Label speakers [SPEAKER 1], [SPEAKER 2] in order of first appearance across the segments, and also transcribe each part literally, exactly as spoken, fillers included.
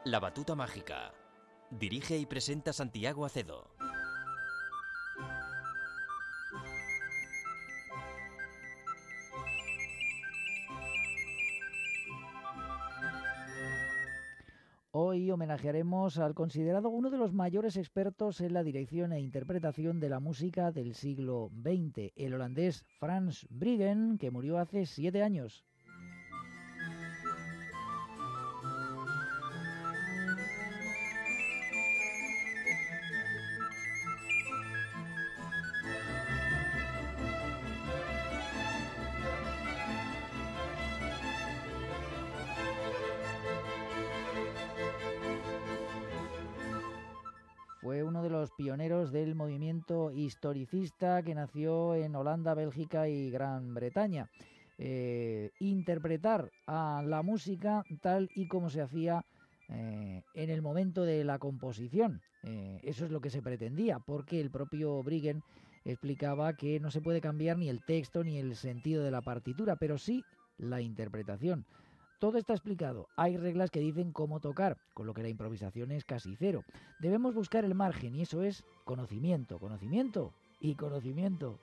[SPEAKER 1] La Batuta Mágica. Dirige y presenta Santiago Acedo.
[SPEAKER 2] Hoy homenajearemos al considerado uno de los mayores expertos en la dirección e interpretación de la música del siglo veinte, el holandés Frans Briggen, que murió hace siete años. Fue uno de los pioneros del movimiento historicista que nació en Holanda, Bélgica y Gran Bretaña. Eh, interpretar a la música tal y como se hacía eh, en el momento de la composición. Eh, eso es lo que se pretendía, porque el propio Briggen explicaba que no se puede cambiar ni el texto ni el sentido de la partitura, pero sí la interpretación. Todo está explicado. Hay reglas que dicen cómo tocar, con lo que la improvisación es casi cero. Debemos buscar el margen y eso es conocimiento, conocimiento y conocimiento.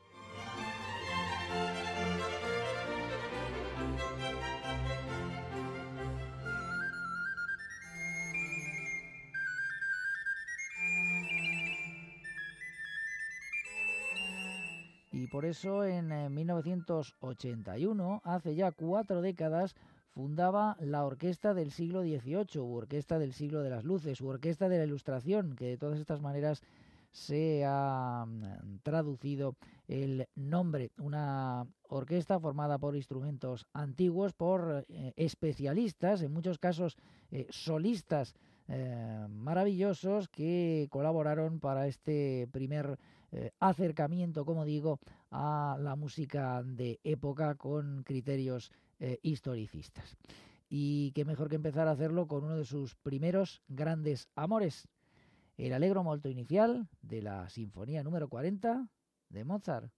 [SPEAKER 2] Y por eso en mil novecientos ochenta y uno, hace ya cuatro décadas, fundaba la Orquesta del siglo dieciocho, u Orquesta del siglo de las Luces, u Orquesta de la Ilustración, que de todas estas maneras se ha traducido el nombre. Una orquesta formada por instrumentos antiguos, por eh, especialistas, en muchos casos eh, solistas eh, maravillosos, que colaboraron para este primer eh, acercamiento, como digo, a la música de época con criterios eh, historicistas. Y qué mejor que empezar a hacerlo con uno de sus primeros grandes amores, el Allegro molto inicial de la Sinfonía número cuarenta de Mozart.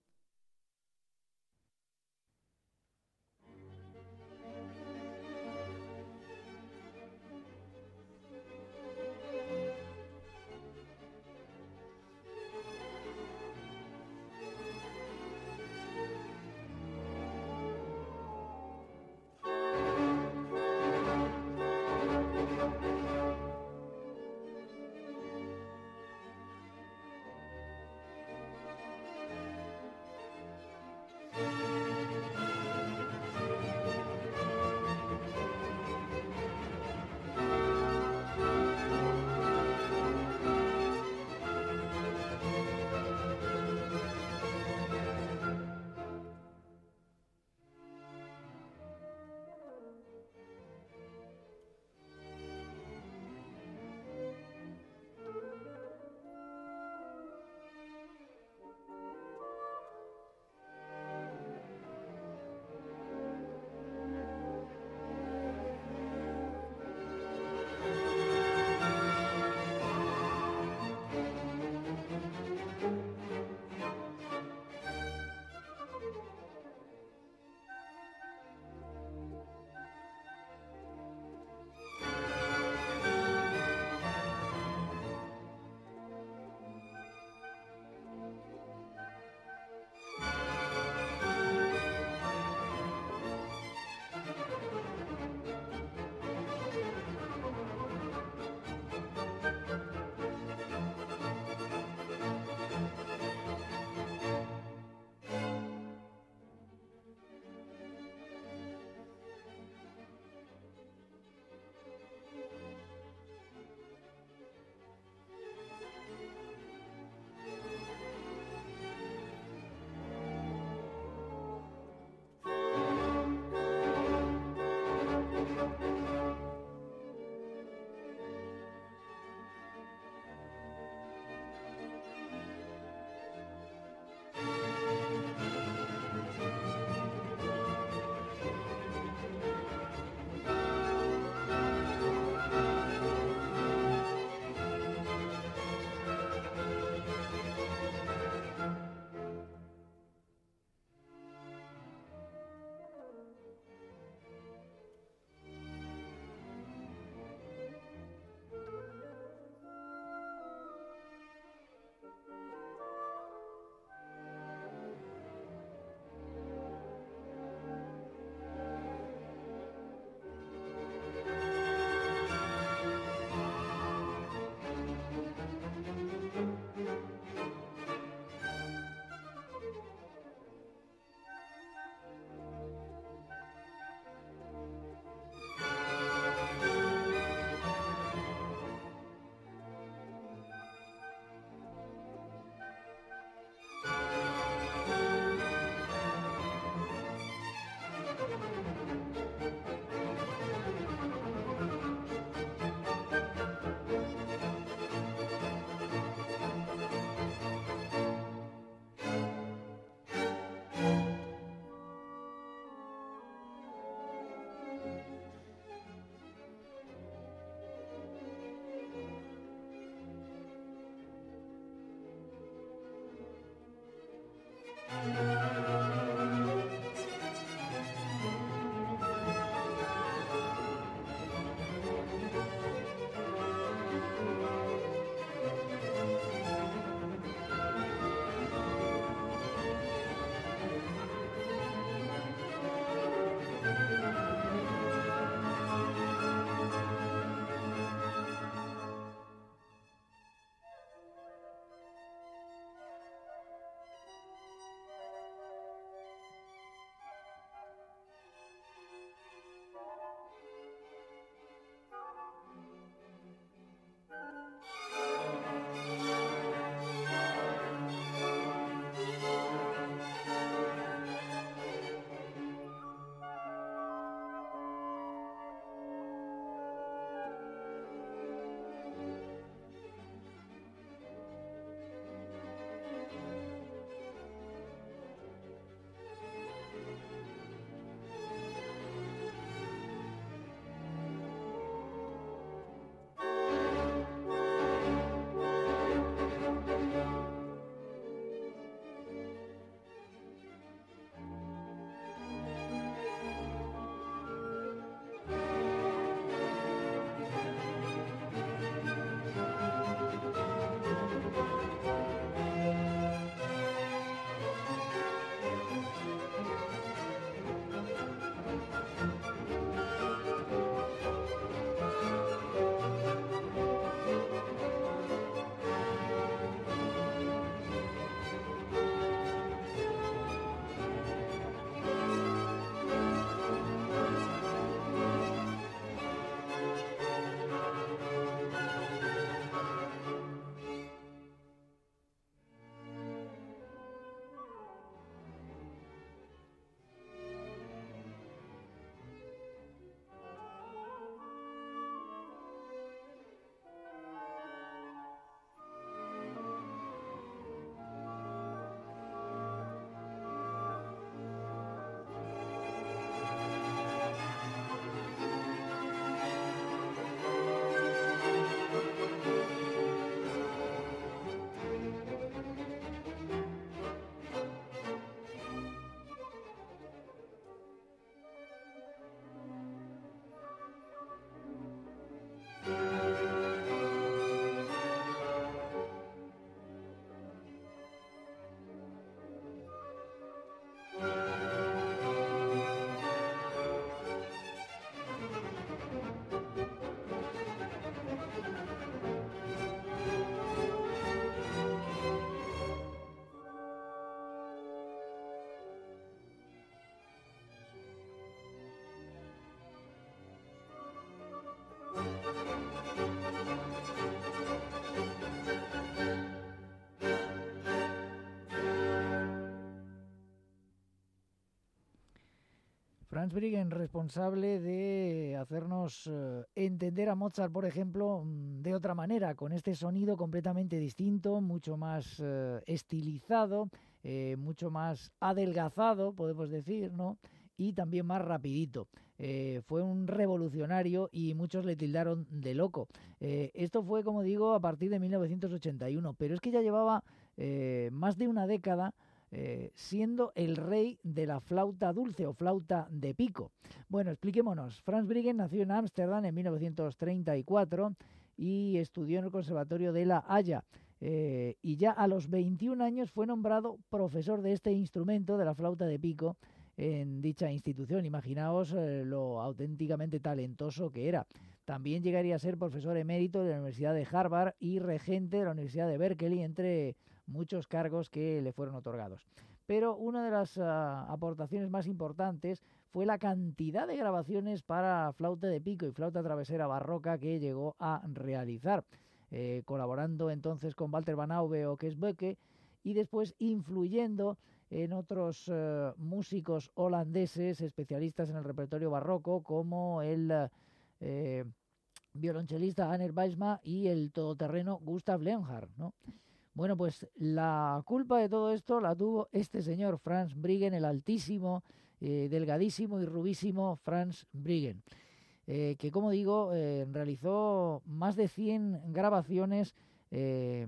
[SPEAKER 2] Franz Briggen, responsable de hacernos eh, entender a Mozart, por ejemplo, de otra manera, con este sonido completamente distinto, mucho más eh, estilizado, eh, mucho más adelgazado, podemos decir, ¿no? Y también más rapidito. Eh, fue un revolucionario y muchos le tildaron de loco. Eh, esto fue, como digo, a partir de mil novecientos ochenta y uno, pero es que ya llevaba eh, más de una década Eh, siendo el rey de la flauta dulce o flauta de pico. Bueno, expliquémonos. Franz Briggen nació en Ámsterdam en mil novecientos treinta y cuatro y estudió en el Conservatorio de La Haya. Eh, y ya a los veintiún años fue nombrado profesor de este instrumento, de la flauta de pico, en dicha institución. Imaginaos eh, lo auténticamente talentoso que era. También llegaría a ser profesor emérito de la Universidad de Harvard y regente de la Universidad de Berkeley, entre muchos cargos que le fueron otorgados. Pero una de las uh, aportaciones más importantes fue la cantidad de grabaciones para flauta de pico y flauta travesera barroca que llegó a realizar, eh, colaborando entonces con Walter van Auve o Kees Beuke y después influyendo en otros uh, músicos holandeses especialistas en el repertorio barroco, como el uh, eh, violonchelista Hanner Bijlsma y el todoterreno Gustav Leonhardt, ¿no? Bueno, pues la culpa de todo esto la tuvo este señor Franz Briggen, el altísimo, eh, delgadísimo y rubísimo Franz Briggen, eh, que, como digo, eh, realizó más de cien grabaciones eh,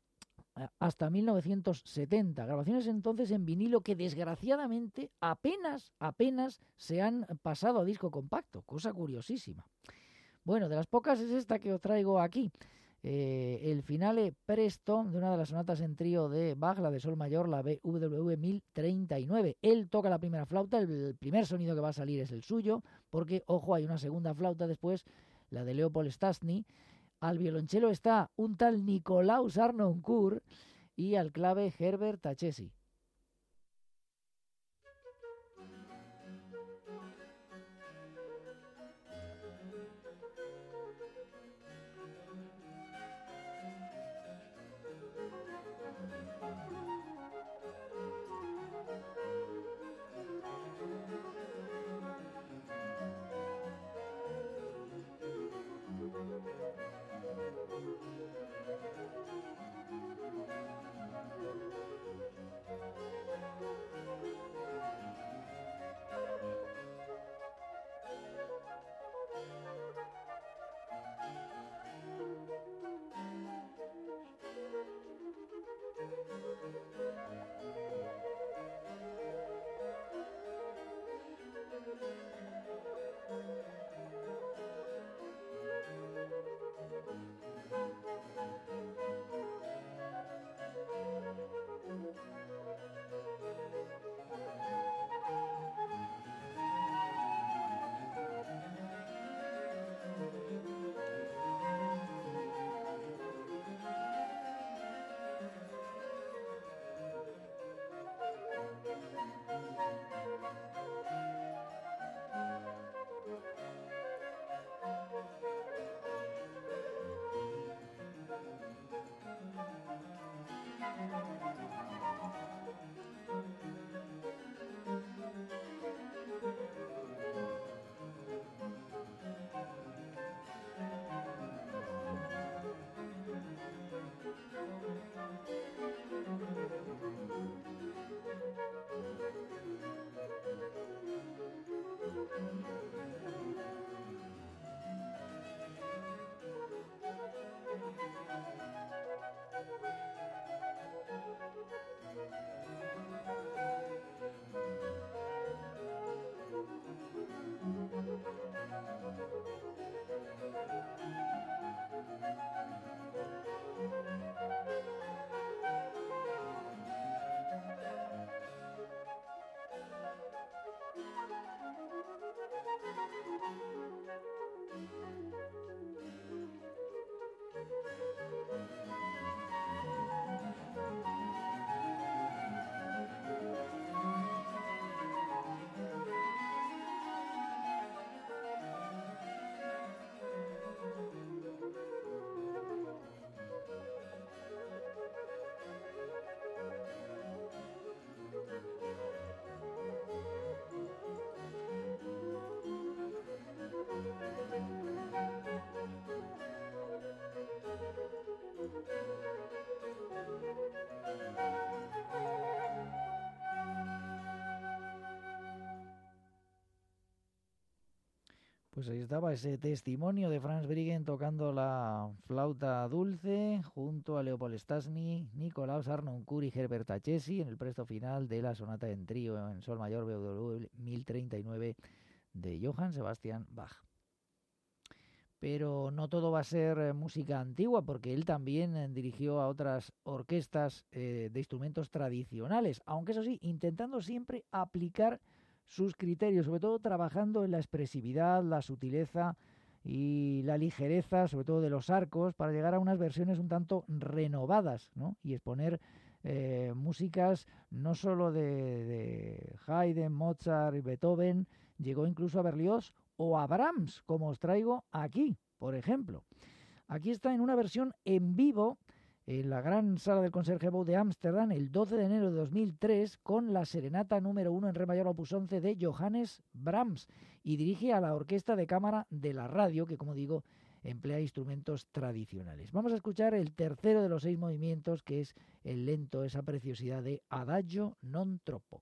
[SPEAKER 2] hasta mil novecientos setenta. Grabaciones entonces en vinilo que desgraciadamente apenas, apenas se han pasado a disco compacto, cosa curiosísima. Bueno, de las pocas es esta que os traigo aquí. Eh, el finale presto de una de las sonatas en trío de Bach, la de sol mayor, la B W V mil treinta y nueve. Él toca la primera flauta, el, el primer sonido que va a salir es el suyo, porque, ojo, hay una segunda flauta después, la de Leopold Stastny. Al violonchelo está un tal Nicolaus Harnoncourt y al clave Herbert Tachesi. Pues ahí estaba ese testimonio de Franz Briggen tocando la flauta dulce junto a Leopold Stasny, Nikolaus Harnoncourt y Herbert Tachesi en el presto final de la sonata en trío en sol mayor B W mil treinta y nueve de Johann Sebastian Bach. Pero no todo va a ser música antigua, porque él también eh, dirigió a otras orquestas eh, de instrumentos tradicionales, aunque eso sí, intentando siempre aplicar sus criterios, sobre todo trabajando en la expresividad, la sutileza y la ligereza, sobre todo de los arcos, para llegar a unas versiones un tanto renovadas, ¿no? Y exponer eh, músicas no solo de, de Haydn, Mozart y Beethoven, llegó incluso a Berlioz o a Brahms, como os traigo aquí, por ejemplo. Aquí está en una versión en vivo en la gran sala del Concertgebouw de Ámsterdam el doce de enero de dos mil tres con la serenata número uno en re mayor opus once de Johannes Brahms y dirige a la orquesta de cámara de la radio que, como digo, emplea instrumentos tradicionales. Vamos a escuchar el tercero de los seis movimientos, que es el lento, esa preciosidad de Adagio non troppo.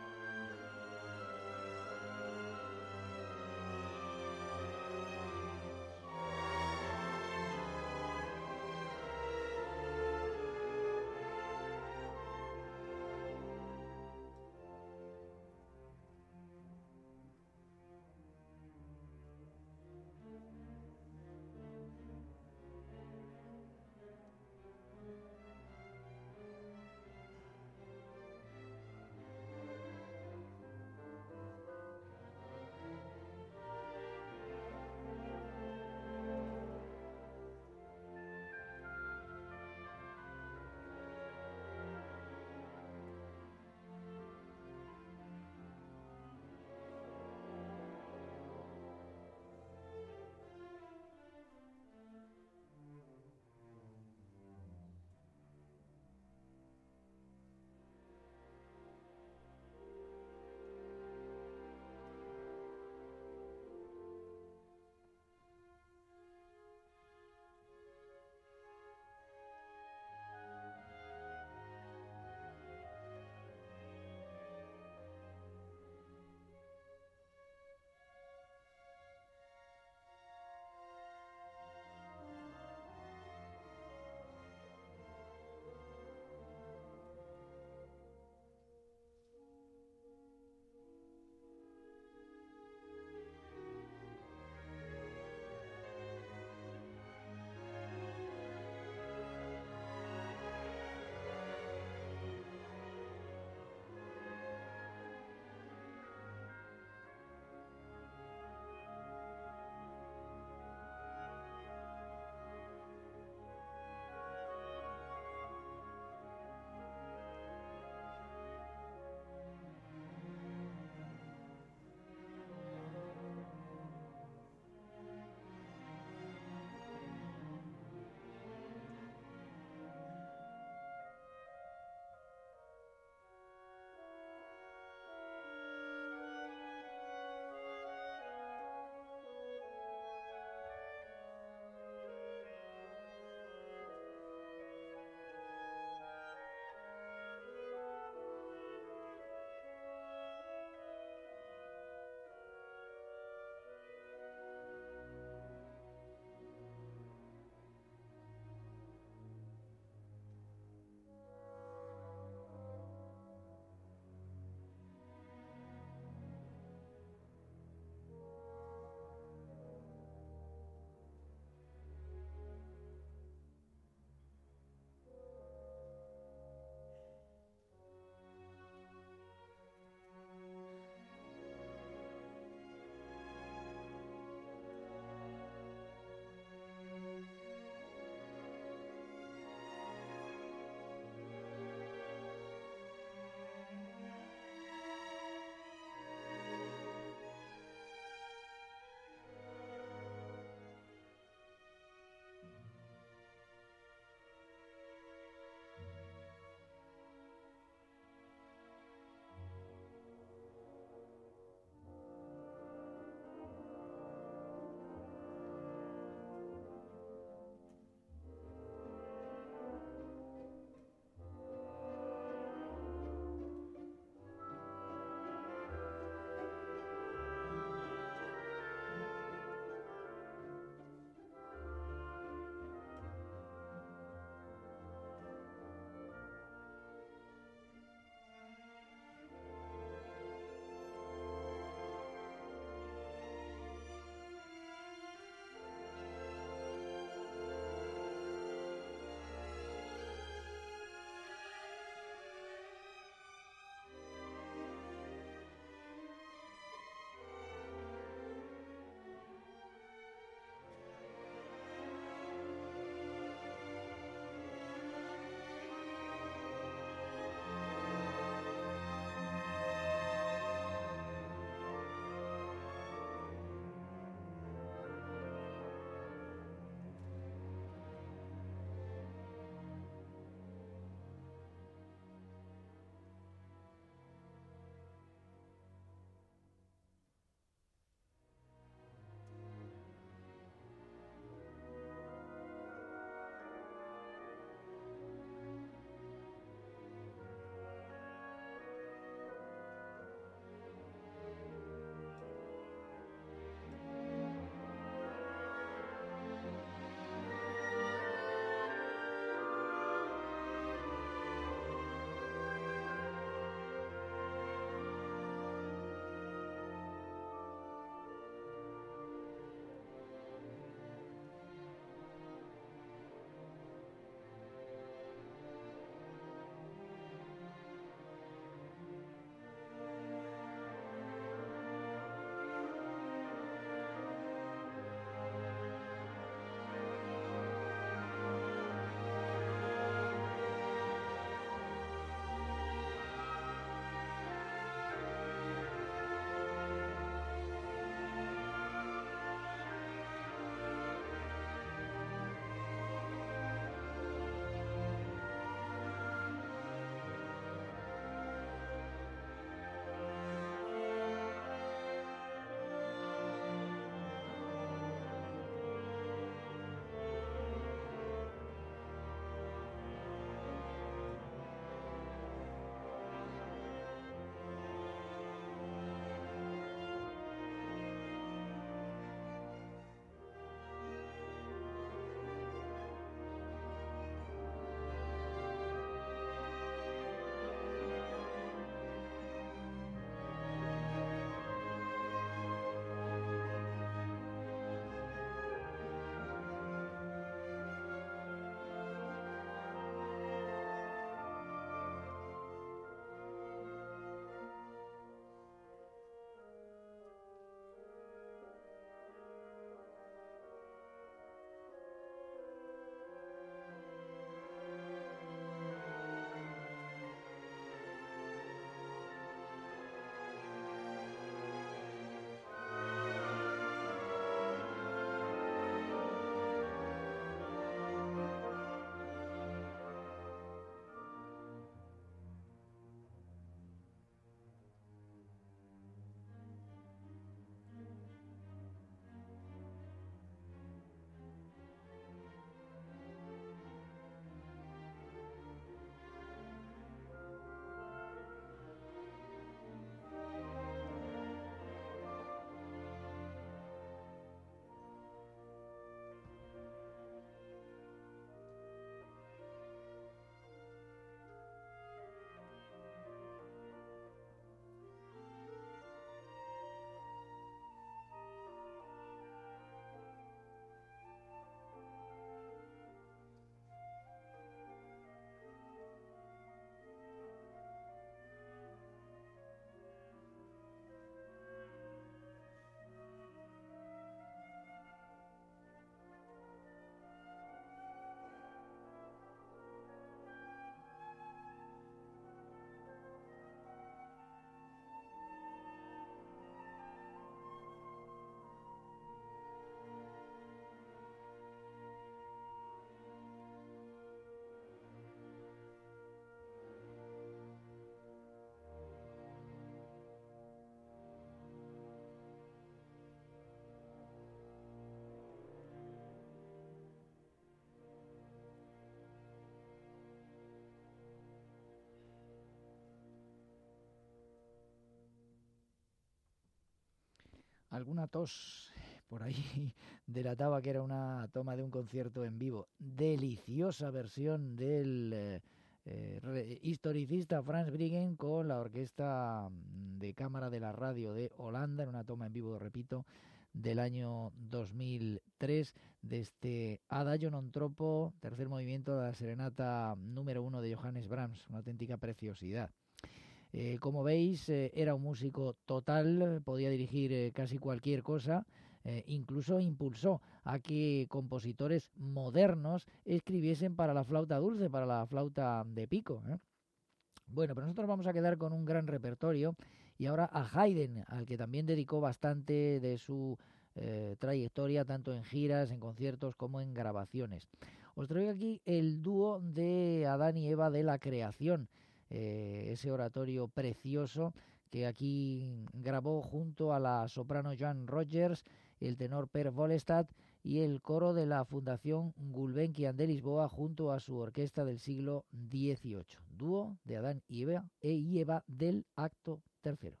[SPEAKER 2] Alguna tos por ahí delataba que era una toma de un concierto en vivo. Deliciosa versión del eh, eh, historicista Frans Briggen con la orquesta de cámara de la radio de Holanda, en una toma en vivo, repito, del año dos mil tres, de este Adagio non troppo, tercer movimiento de la serenata número uno de Johannes Brahms, una auténtica preciosidad. Eh, como veis, eh, era un músico total, podía dirigir eh, casi cualquier cosa, eh, incluso impulsó a que compositores modernos escribiesen para la flauta dulce, para la flauta de pico, ¿eh? Bueno, pero nosotros vamos a quedar con un gran repertorio y ahora a Haydn, al que también dedicó bastante de su eh, trayectoria, tanto en giras, en conciertos como en grabaciones. Os traigo aquí el dúo de Adán y Eva de la creación, eh, ese oratorio precioso que aquí grabó junto a la soprano Joan Rogers, el tenor Per Volestad y el coro de la Fundación Gulbenkian de Lisboa junto a su orquesta del siglo dieciocho. Dúo de Adán y Eva, y Eva del acto tercero.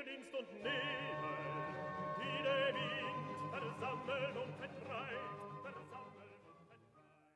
[SPEAKER 3] Dienst und Nebel, wie der Wind versammeln und vertreibt, versammeln und vertreibt.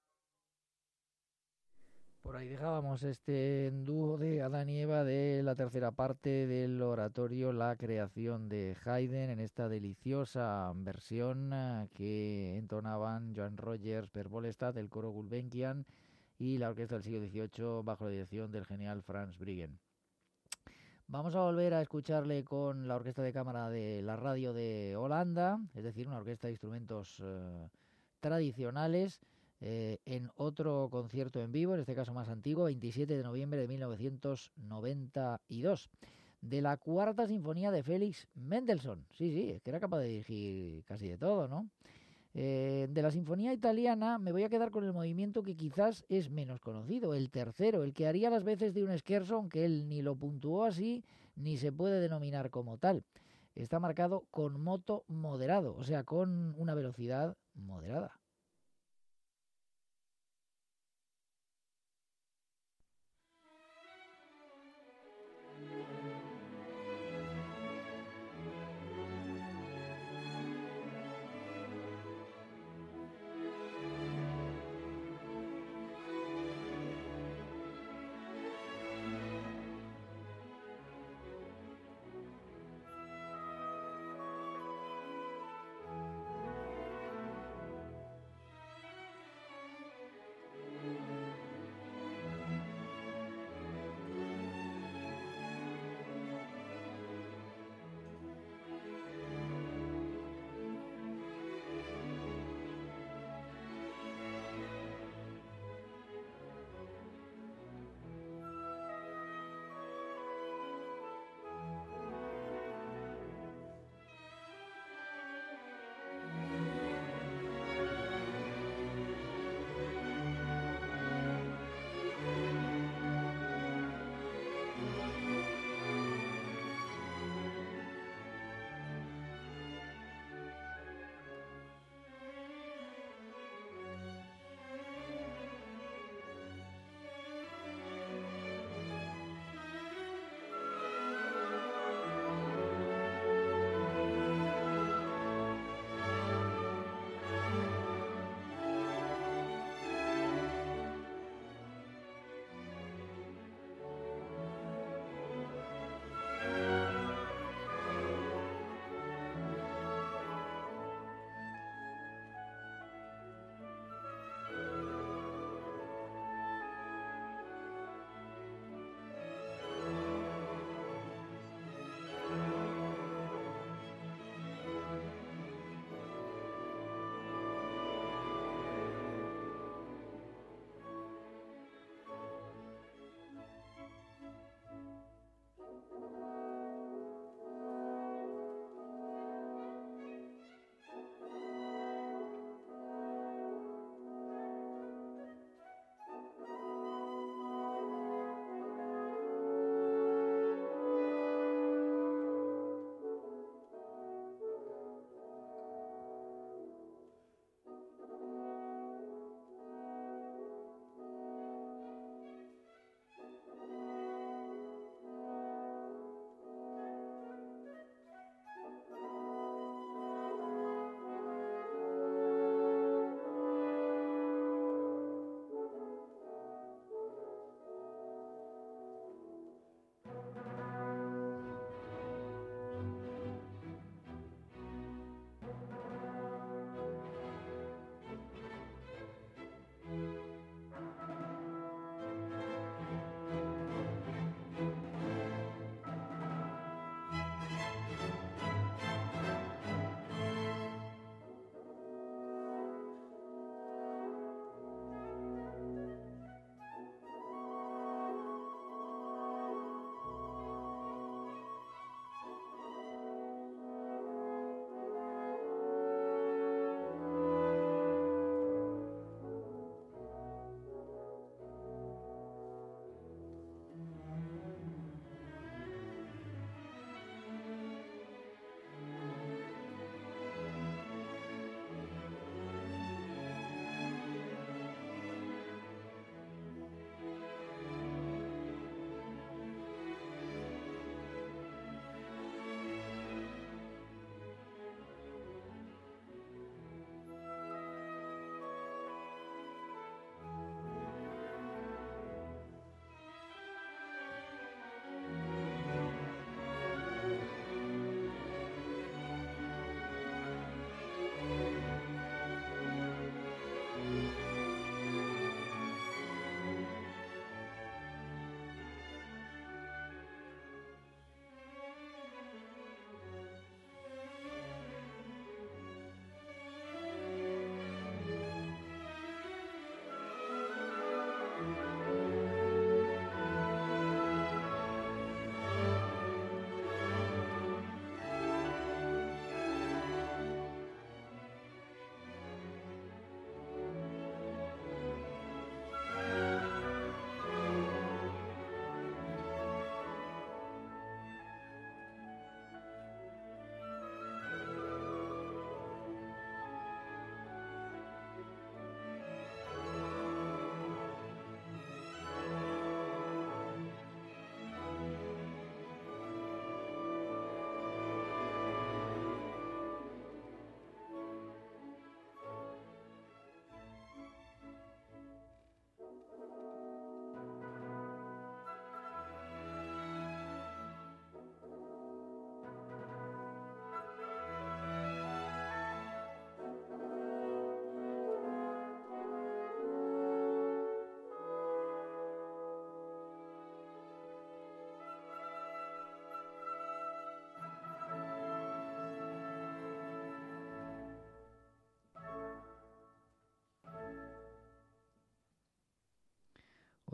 [SPEAKER 2] Por ahí dejábamos este dúo de Adán y Eva de la tercera parte del oratorio La creación de Haydn, en esta deliciosa versión eh, que entonaban Joan Rogers, Per Bolestad, el coro Gulbenkian y la orquesta del siglo dieciocho bajo la dirección del genial Frans Briggen. Vamos a volver a escucharle con la orquesta de cámara de la radio de Holanda, es decir, una orquesta de instrumentos eh, tradicionales, eh, en otro concierto en vivo, en este caso más antiguo, veintisiete de noviembre de mil novecientos noventa y dos, de la Cuarta Sinfonía de Félix Mendelssohn. Sí, sí, es que era capaz de dirigir casi de todo, ¿no? Eh, de la Sinfonía Italiana me voy a quedar con el movimiento que quizás es menos conocido, el tercero, el que haría las veces de un scherzo, aunque él ni lo puntuó así, ni se puede denominar como tal. Está marcado con moto moderado, o sea, con una velocidad moderada.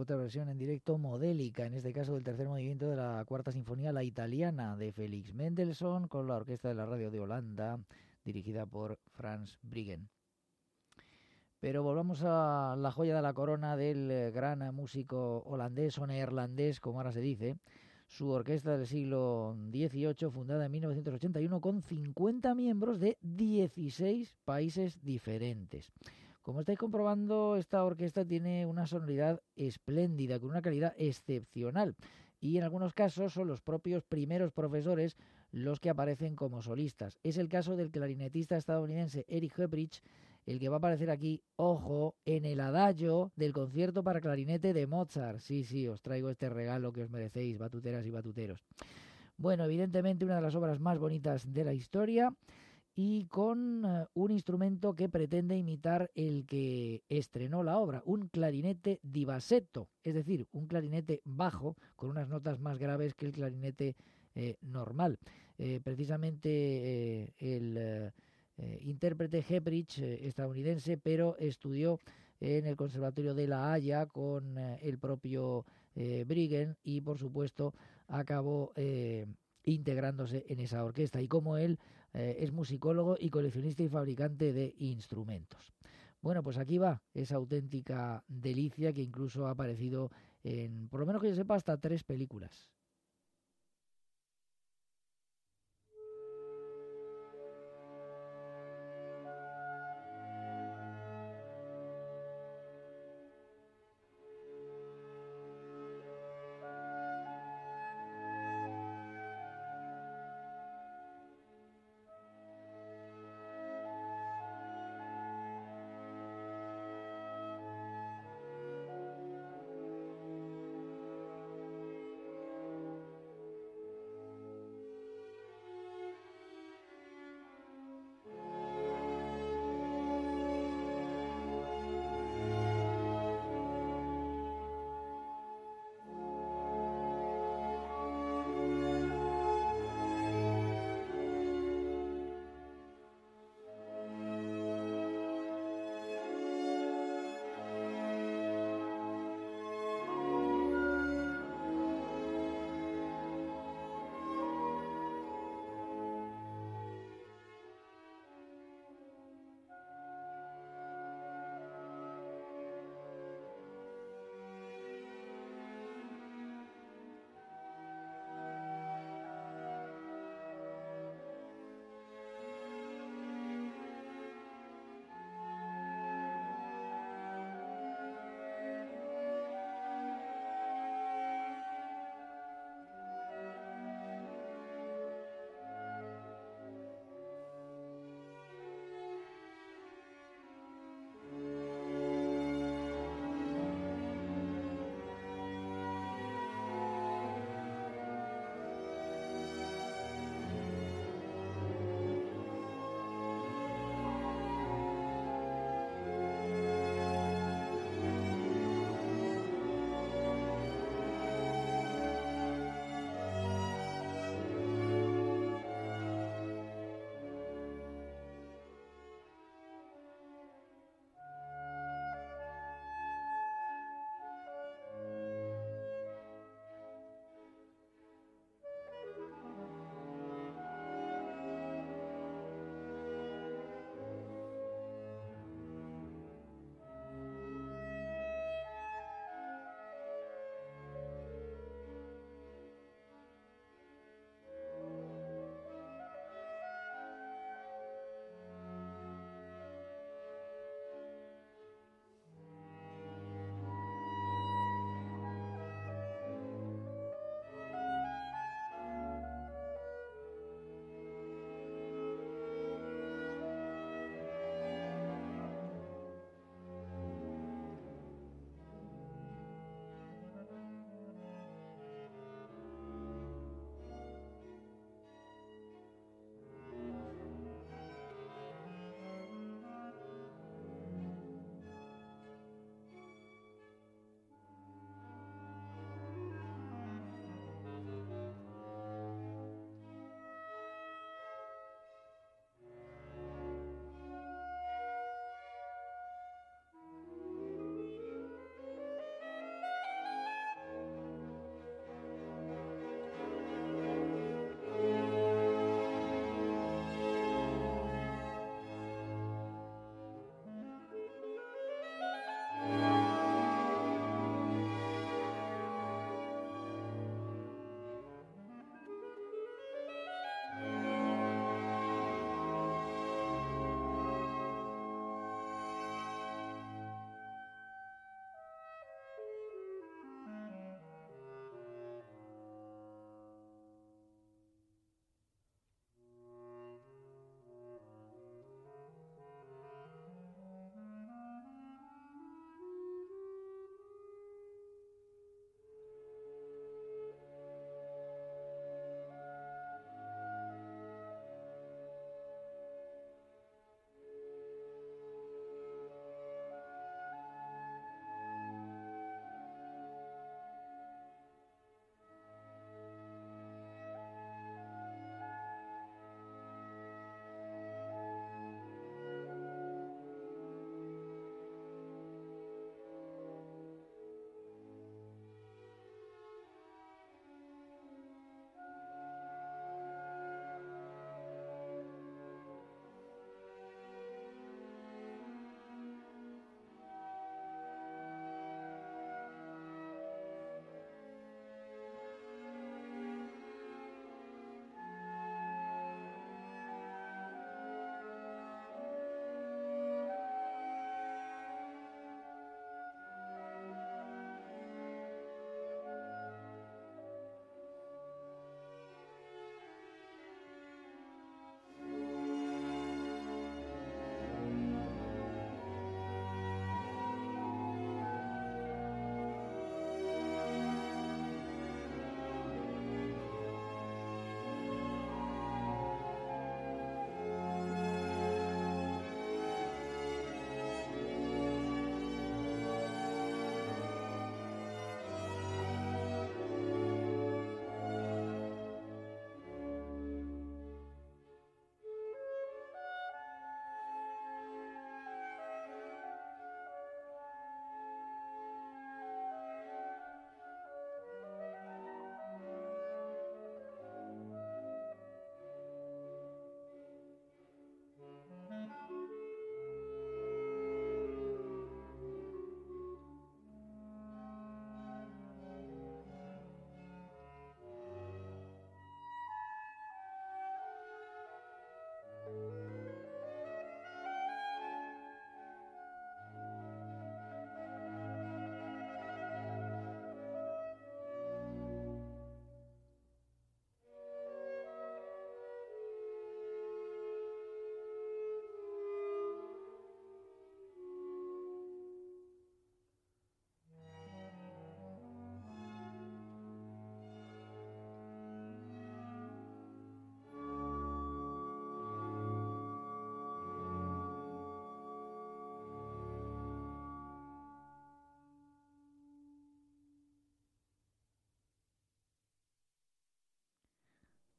[SPEAKER 2] otra versión en directo modélica, en este caso del tercer movimiento de la cuarta sinfonía, la italiana, de Félix Mendelssohn, con la orquesta de la radio de Holanda, dirigida por Frans Briggen. Pero volvamos a la joya de la corona del gran músico holandés o neerlandés, como ahora se dice, su orquesta del siglo dieciocho, fundada en mil novecientos ochenta y uno, con cincuenta miembros de dieciséis países diferentes. Como estáis comprobando, esta orquesta tiene una sonoridad espléndida, con una calidad excepcional, y en algunos casos son los propios primeros profesores los que aparecen como solistas. Es el caso del clarinetista estadounidense Eric Hebrich, el que va a aparecer aquí, ojo, en el adagio del concierto para clarinete de Mozart. Sí, sí, os traigo este regalo que os merecéis, batuteras y batuteros. Bueno, evidentemente una de las obras más bonitas de la historia, y con uh, un instrumento que pretende imitar el que estrenó la obra, un clarinete di bassetto, es decir, un clarinete bajo con unas notas más graves que el clarinete eh, normal. Eh, precisamente eh, el eh, eh, intérprete Hebrich, eh, estadounidense, pero estudió en el Conservatorio de La Haya con eh, el propio eh, Briggen, y por supuesto acabó eh, integrándose en esa orquesta, y como él eh, es musicólogo y coleccionista y fabricante de instrumentos. Bueno, pues aquí va esa auténtica delicia que incluso ha aparecido en, por lo menos que yo sepa, hasta tres películas.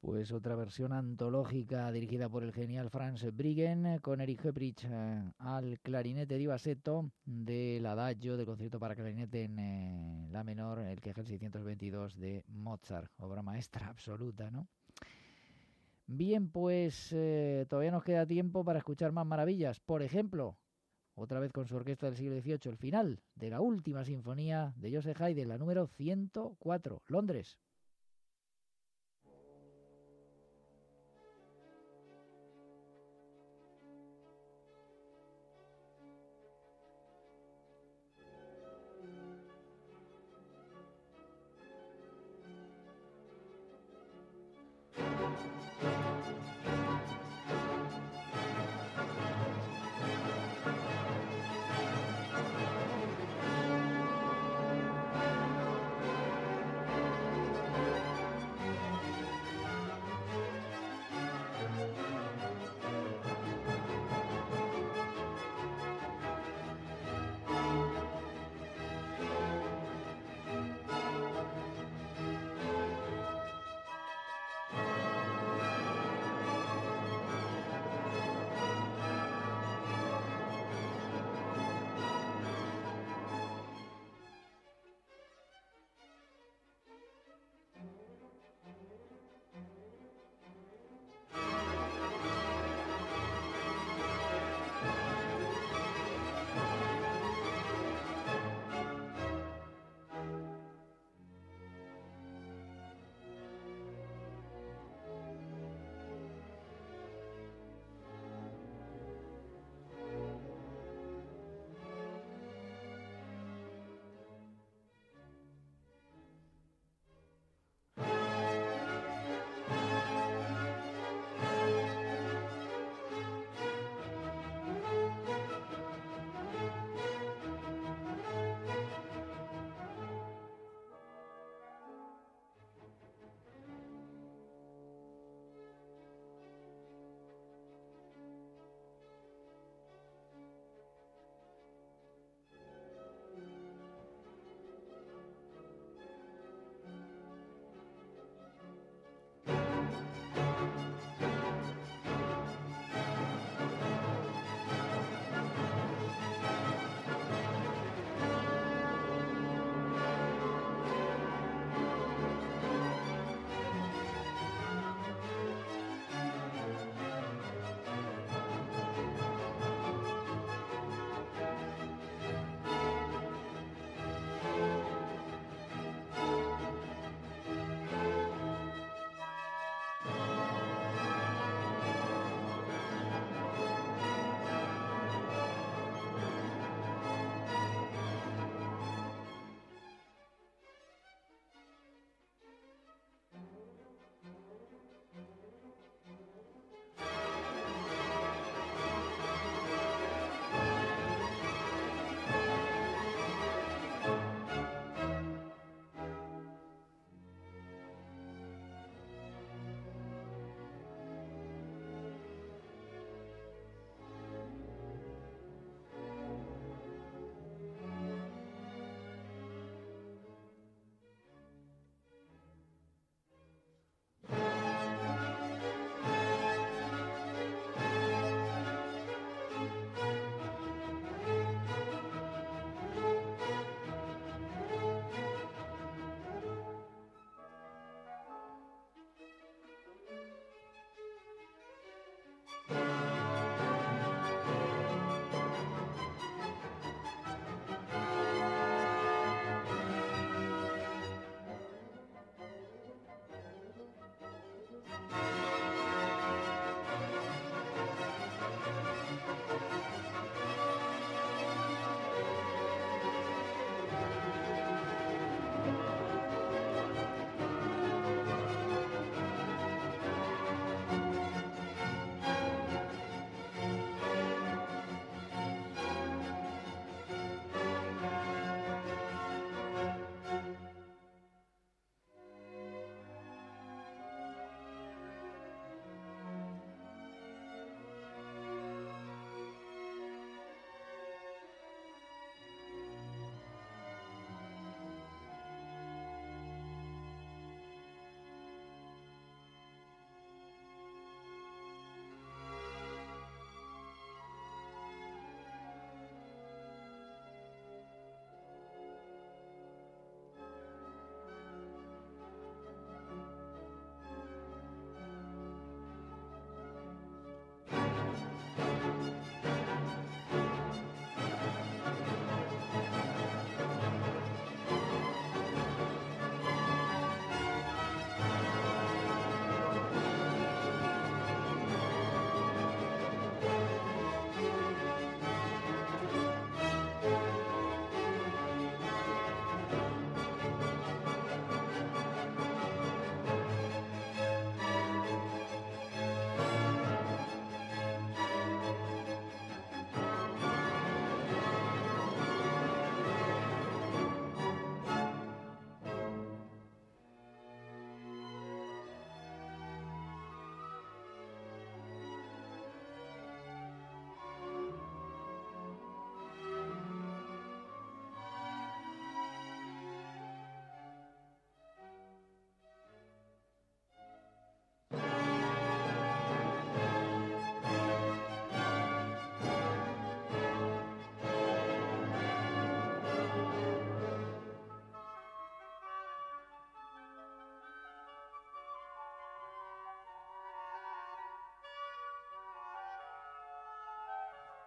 [SPEAKER 2] Pues otra versión antológica dirigida por el genial Franz Briggen, con Erich Hebrich eh, al clarinete di bassetto del Adagio del concierto para clarinete en eh, la menor, el que es el seiscientos veintidós de Mozart, obra maestra absoluta, ¿no? Bien, pues eh, todavía nos queda tiempo para escuchar más maravillas. Por ejemplo, otra vez con su orquesta del siglo dieciocho, el final de la última sinfonía de Joseph Haydn, la número ciento cuatro, Londres.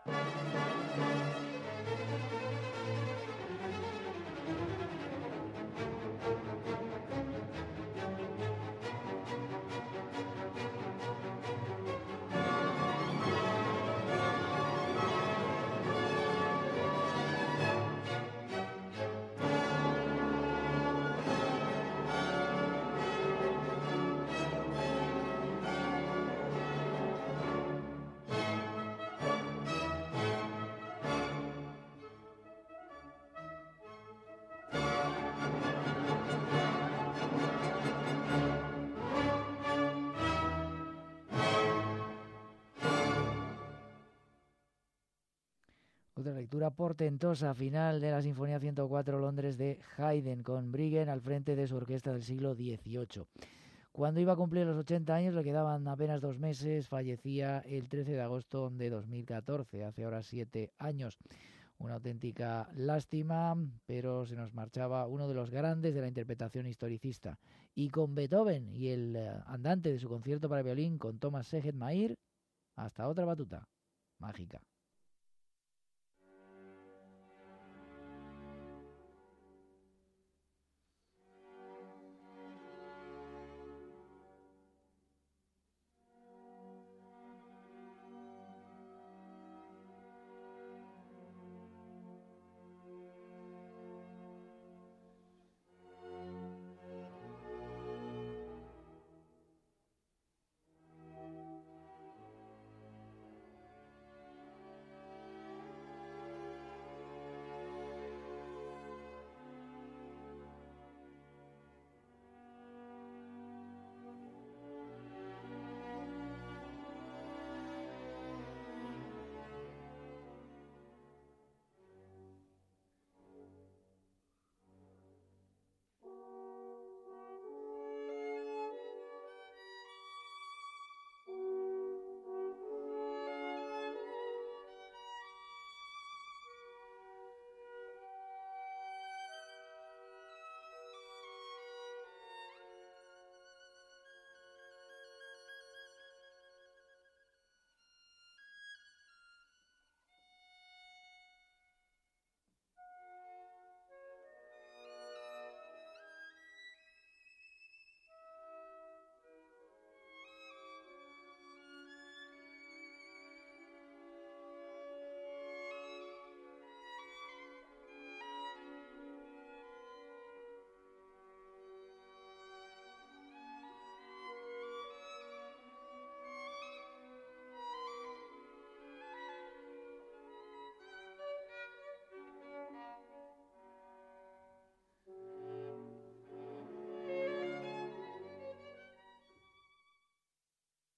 [SPEAKER 2] Otra lectura portentosa, final de la Sinfonía ciento cuatro Londres de Haydn, con Britten al frente de su orquesta del siglo dieciocho. Cuando iba a cumplir los ochenta años, le quedaban apenas dos meses, fallecía el trece de agosto de dos mil catorce, hace ahora siete años. Una auténtica lástima, pero se nos marchaba uno de los grandes de la interpretación historicista. Y con Beethoven y el andante de su concierto para violín con Thomas Seget-Mair, hasta otra batuta mágica.